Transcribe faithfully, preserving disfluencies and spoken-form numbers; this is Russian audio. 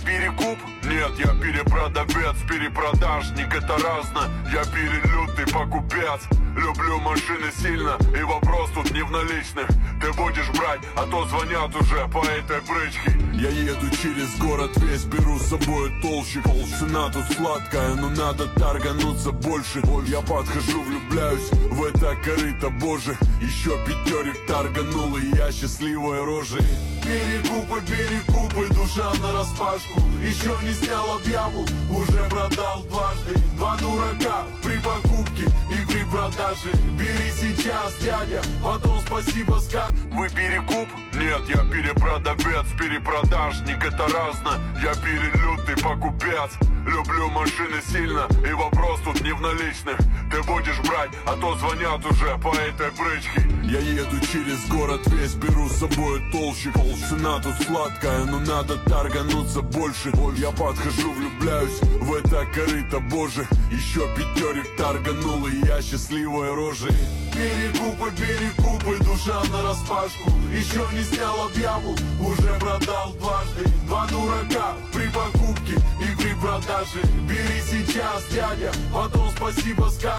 перекуп? Нет, я перепродавец, перепродажник, это разно. Я перелютый покупец. Люблю машины сильно, и вопрос тут не в наличных. Ты будешь брать, а то звонят уже по этой брычке. Я еду через город весь, беру с собой толщик. Цена тут сладкая, но надо торгануться больше. Я подхожу, влюбляюсь в это корыто боже. Еще пятерик торганул, и я счастливой рожей. Перекупы, перекупы, душа нараспашку. Еще не снял объяву, уже продал дважды. Два дурака при покупке и при продаже. Бери сейчас, дядя, потом спасибо скажешь. Вы перекуп? Нет, я перепродавец, перепродажник, это разно. Я перелютый покупец. Люблю машины сильно, и вопрос тут не в наличных. Ты будешь брать, а то звонят уже по этой брычке. Я еду через город весь, беру с собой толщик. Цена тут сладкая, но надо торгануться больше. Я подхожу, влюбляюсь в это корыто боже. Еще пятерик торганул, и я счастливой рожей. Перекупы, перекупы, душа нараспашку. Еще не снял объяву, уже продал дважды. Два дурака при покупке и при продаже. Бери сейчас, дядя, потом спасибо скажешь.